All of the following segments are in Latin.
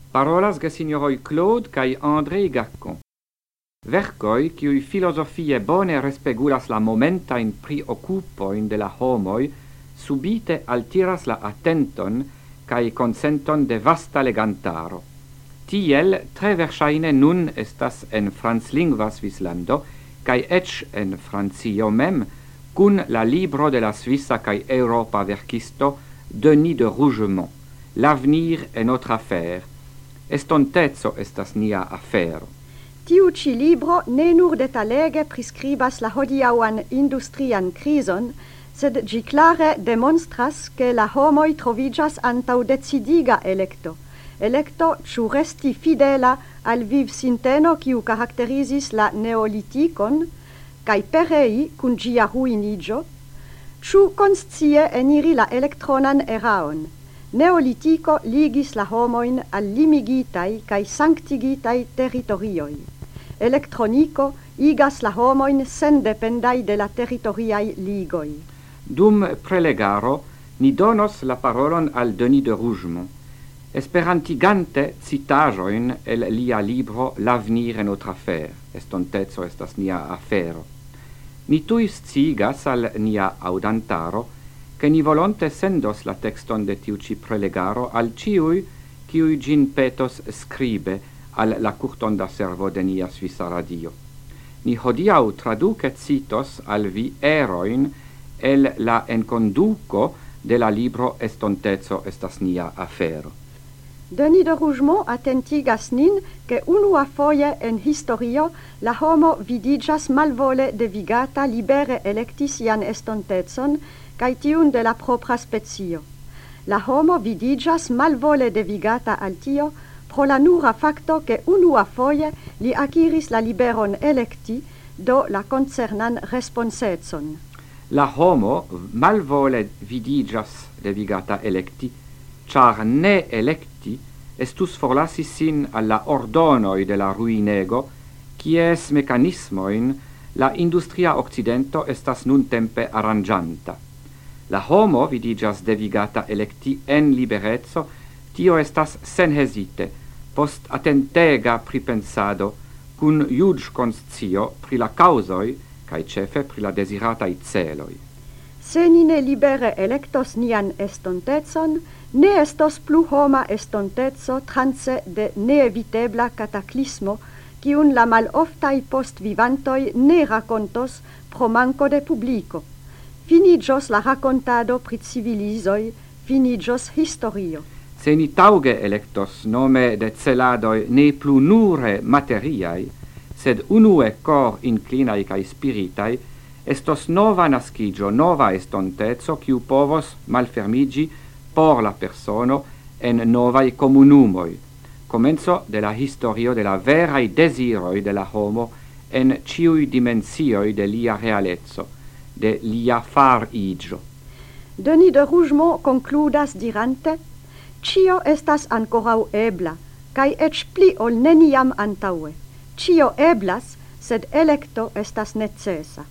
Parolas gesignoroi Claude cae André Gacon. Vercoi, ciui filosofie bone respegulas la momentain preoccupoin de la homoi, subite altiras la attenton cae consenton de vasta legantaro. Tiel, tre versaine nun estas en Franzlingva Svislando, cae ec en Francio mem, cun la libro de la Svissa cae Europa verkisto Denis de Rougemont. L'avenir est notre affaire. Estontezo estas nia afero. Tiu ci libro ne nur detalege prescribas la hodiauan industrian crison, sed gi clare demonstras che la homoi trovigas antau decidiga electo. Electo ciu resti fidela al viv sinteno ciu caracterisis la neoliticon, cae perei cun gia ruinigio, ciu conscie eniri la electronan eraon. Neolitico ligis la homoin al limigitai cae sanctigitai territorioi. Electronico igas la homoin sen dependai de la territoriai ligoi. Dum prelegaro, ni donos la parolon al Denis de Rougemont, esperantigante citajoin el lia libro L'avenir est notre affaire. Estontezo estas nia afero. Ni tuis sciigas al nia audantaro, che ni volonte sendos la texton de tiu ci prelegaro al ciui, ciui gin petos scribe al la curtonda servo de nia Svissa Radio. Ni hodiau traducet citos al vi eroin el la enconduco de la libro Estontezo estas nia afero. Denis de Rougemont attentigas nin che unua foie en historio la homo vidigas malvole devigata libere electis ian estontezon cae tiun de la propra spezio. La homo vidigas malvole devigata al tio pro la nura facto che unua foie li acquiris la liberon electi do la concernan responsezon. La homo malvole vidigas devigata electi, char ne electi estus forlasi sin alla ordonoi de la ruinego, cies mecanismoin la industria occidento estas nun tempe arrangianta. La homo vidigas devigata electi en liberezzo, tio estas sen hesite, post attentega pripensado, cun iuge conscio pri la causoi, cae cefe pri la desiratai celoi. Se ni ne libere electos nian estontezon, ne estos plu homa estontezo transe de neevitebla cataclismo, ciun la maloftai post vivantoi ne racontos pro manco de publico. Finigios la racontado pri civilisoi, finigios historio. Se ni tauge electos nome de celadoi ne plu nure materiai, sed unue cor inclinai cae spiritai, estos nova nascigio, nova estontezo, ciu povos malfermigi por la persono en novai comunumoi, comenzo de la historio de la verai desiroi de la homo en ciui dimensioi de lia realezzo, de lia far igio. Denis de Rougemont concludas dirante, cio estas ancorau ebla, cae ec pli ol neniam antaue. Cio eblas, sed electo estas necessa.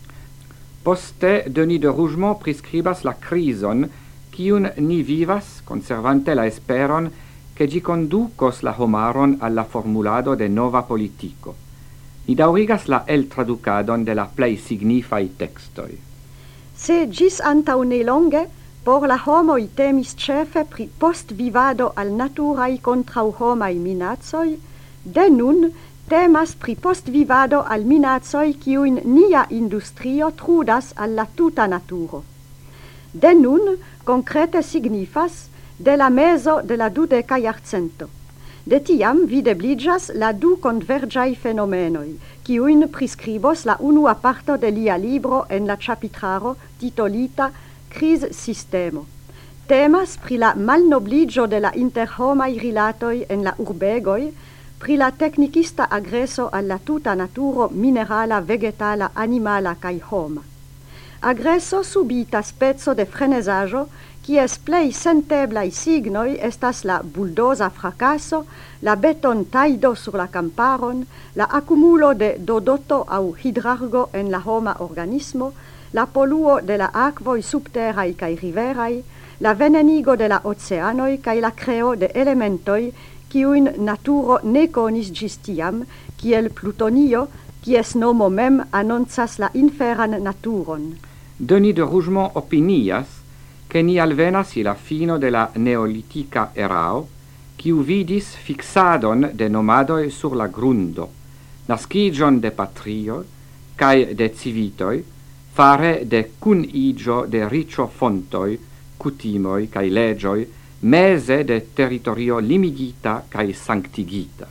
Poste, Denis de Rougemont prescribas la crison ciun ni vivas, conservante la esperon, che gi conducos la homaron alla formulado de nova politico. Ni daurigas la el traducadon de la plei signifai textoi. Se gis antau ne longe, por la homoi temis cefe pri post vivado al naturai contrau homai minacoi, de nun temas pri post vivado al minacoi ciuin nia industrio trudas alla tuta naturo. De nun concrete signifas de la meso de la 20 jarcento. De tiam videbligas la du convergiai fenomenoi, ciuin prescribos la unua parto de lia libro en la chapitraro titolita Cris Systemo. Temas pri la malnobligio de la interhomai rilatoi en la urbegoi, pri la technicista agresso alla tuta naturo minerala, vegetala, animala cae homa. Agresso subita spezzo de frenesaggio, cies plei senteblai signoi estas la bulldoza fracasso, la beton taido sur la camparon, la accumulo de dodoto au hidrargo en la homa organismo, la poluo de la aquvoi subterrai cae riverai, la venenigo de la oceanoi cae la creo de elementoi kiuin naturo ne conis gis tiam, kiel Plutonio, kies nomo mem annoncas la inferan naturon. Denis de Rougemont opinias che ni alvenas la fino de la neolitica erao, quiu vidis fixadon de nomadoi sur la grundo, nascigion de patrioi, cae de civitoi, fare de cunigio de ricio fontoi, cutimoi cae legioi, mese de territorio limigita cae sanctigita.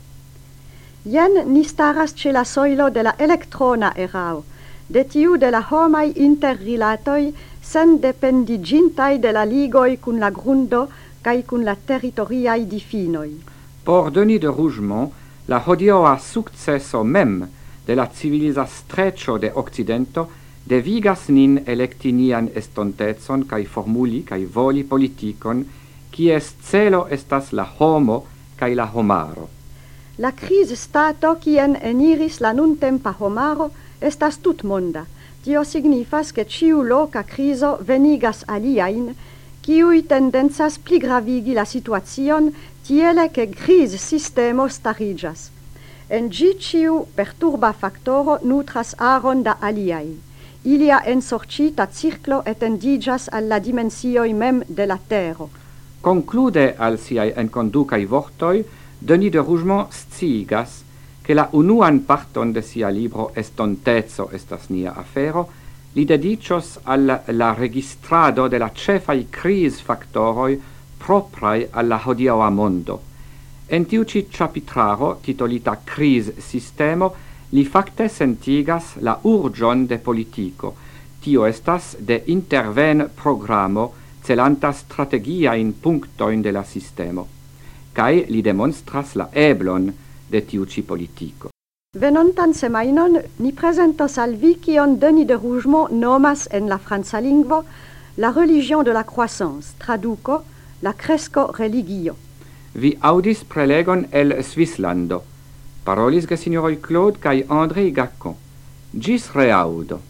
Ien ni staras ce la soilo de la electrona erao, de tiu de la homai interrilatoi sen dependigintai de la ligoi cun la grundo cae cun la territoriai difinoi. Por Denis de Rougemont, la hodioa successo mem de la civilisa streccio de Occidento devigas nin electi nian estontetson cae formuli cae voli politicon, quies celo estas la homo cae la homaro. La crise stato quien eniris la nuntempa homaro estas tutmonda. Tio signifas che ciu loca criso venigas aliain, quiui tendenzas pli gravigi la situacion tiele che gris sistemo starigas. En gi ciu perturba factoro nutras aron da aliai. Ilia ensorcita circlo etendigas alla dimensioi mem de la terro. Conclude al siai enconducai vortoi, Denis de Rougemont sciigas che la unuan parton de sia libro Estontezo estas nia afero, li dedicios al la registrado de la cefai cris factoroi proprai alla hodiaua mondo. En tiu ci chapitraro, titolita Cris Sistemo, li facte sentigas la urgion de politico. Tio estas de interven programo celanta strategia in punctoin de la sistemo. Cae li demonstras la eblon de tiu ci politico. Venontan semainon ni presentos al vi kion Denis de Rougemont nomas en la franca lingvo la religion de la croissance, traduco la cresco religio. Vi audis prelegon el Svislando. Parolis ge signoroi Claude cae André Gacon. Gis reaudo.